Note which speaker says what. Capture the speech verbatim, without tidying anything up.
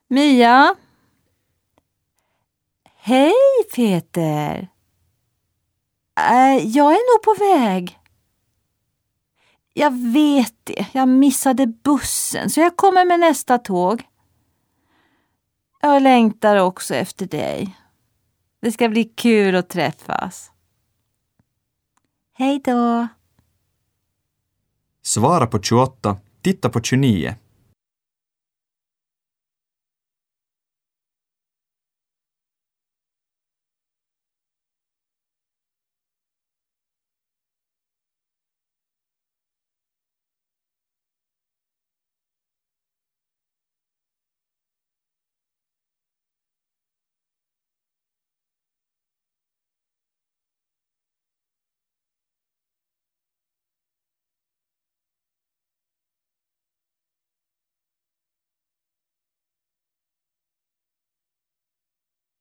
Speaker 1: Mia? Hej Peter. Äh, jag är nog på väg. Jag vet det. Jag missade bussen så jag kommer med nästa tåg. Jag längtar också efter dig. Det ska bli kul att träffas. Hej då.
Speaker 2: Svara på tjugoåtta, titta på tjugonio.